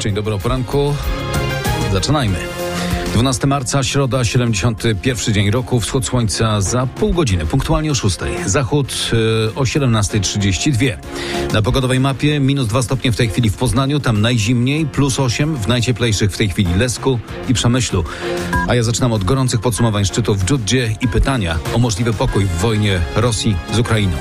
Dzień dobry o poranku. Zaczynajmy. 12 marca, środa, 71 dzień roku, wschód słońca za pół godziny, punktualnie o 6. Zachód o 17:32. Na pogodowej mapie -2 stopnie w tej chwili w Poznaniu, tam najzimniej, +8 w najcieplejszych w tej chwili Lesku i Przemyślu. A ja zaczynam od gorących podsumowań szczytu w Dżuddzie i pytania o możliwy pokój w wojnie Rosji z Ukrainą.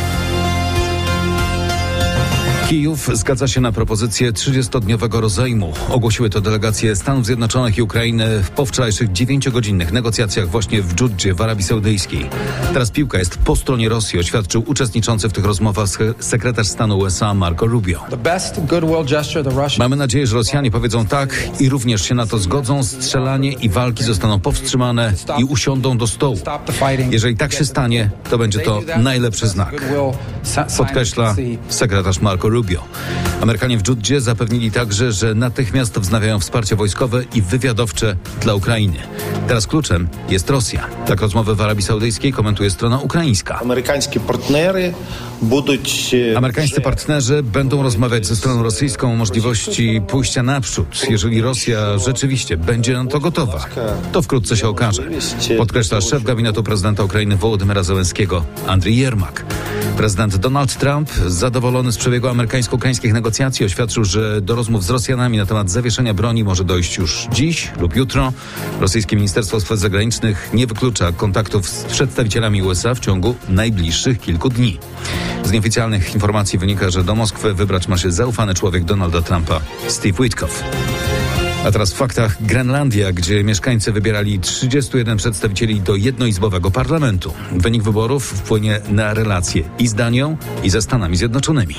Kijów zgadza się na propozycję 30-dniowego rozejmu. Ogłosiły to delegacje Stanów Zjednoczonych i Ukrainy po wczorajszych 9-godzinnych negocjacjach właśnie w Dżuddzie w Arabii Saudyjskiej. Teraz piłka jest po stronie Rosji, oświadczył uczestniczący w tych rozmowach sekretarz stanu USA Marco Rubio. Mamy nadzieję, że Rosjanie powiedzą tak i również się na to zgodzą. Strzelanie i walki zostaną powstrzymane i usiądą do stołu. Jeżeli tak się stanie, to będzie to najlepszy znak, podkreśla sekretarz Marco Rubio. Amerykanie w Dżuddzie zapewnili także, że natychmiast wznawiają wsparcie wojskowe i wywiadowcze dla Ukrainy. Teraz kluczem jest Rosja. Tak rozmowy w Arabii Saudyjskiej komentuje strona ukraińska. Amerykańscy partnerzy będą rozmawiać ze stroną rosyjską o możliwości pójścia naprzód. Jeżeli Rosja rzeczywiście będzie na to gotowa, to wkrótce się okaże, podkreśla szef gabinetu prezydenta Ukrainy Wołodymyra Zełenskiego Andriy Jermak. Prezydent Donald Trump, zadowolony z przebiegu amerykańsko-ukraińskich negocjacji, oświadczył, że do rozmów z Rosjanami na temat zawieszenia broni może dojść już dziś lub jutro. Rosyjskie Ministerstwo Spraw Zagranicznych nie wyklucza kontaktów z przedstawicielami USA w ciągu najbliższych kilku dni. Z nieoficjalnych informacji wynika, że do Moskwy wybrać ma się zaufany człowiek Donalda Trumpa, Steve Witkoff. A teraz w faktach Grenlandia, gdzie mieszkańcy wybierali 31 przedstawicieli do jednoizbowego parlamentu. Wynik wyborów wpłynie na relacje i z Danią, i ze Stanami Zjednoczonymi.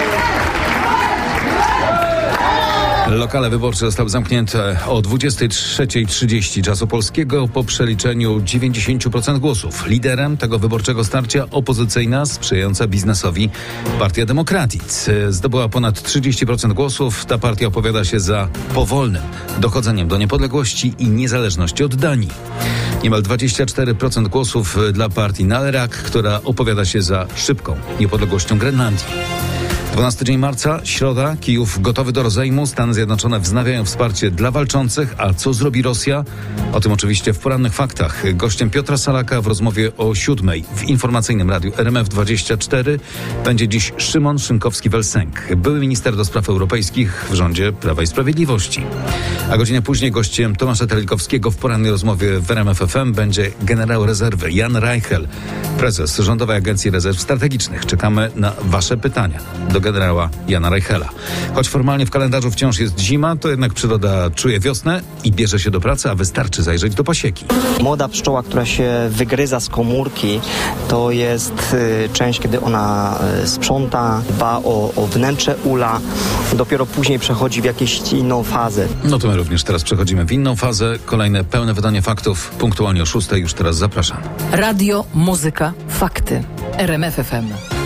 Lokale wyborcze zostały zamknięte o 23:30 czasu polskiego po przeliczeniu 90% głosów. Liderem tego wyborczego starcia opozycyjna, sprzyjająca biznesowi Partia Demokratic. Zdobyła ponad 30% głosów. Ta partia opowiada się za powolnym dochodzeniem do niepodległości i niezależności od Danii. Niemal 24% głosów dla partii Nalerak, która opowiada się za szybką niepodległością Grenlandii. 12 dzień marca, środa, Kijów gotowy do rozejmu, Stany Zjednoczone wznawiają wsparcie dla walczących, a co zrobi Rosja? O tym oczywiście w porannych faktach. Gościem Piotra Salaka w rozmowie o 7:00 w informacyjnym radiu RMF24 będzie dziś Szymon Szynkowski-Welsenk, były minister do spraw europejskich w rządzie Prawa i Sprawiedliwości. A godzinę później gościem Tomasza Terlikowskiego w porannej rozmowie w RMF FM będzie generał rezerwy Jan Reichel, prezes Rządowej Agencji Rezerw Strategicznych. Czekamy na wasze pytania do generała Jana Reichela. Choć formalnie w kalendarzu wciąż jest zima, to jednak przyroda czuje wiosnę i bierze się do pracy, a wystarczy zajrzeć do pasieki. Młoda pszczoła, która się wygryza z komórki, to jest część, kiedy ona sprząta, dba o wnętrze ula, dopiero później przechodzi w jakąś inną fazę. No to my również teraz przechodzimy w inną fazę. Kolejne pełne wydanie faktów punktualnie o 6:00. Już teraz zapraszam. Radio, muzyka, fakty. RMF FM.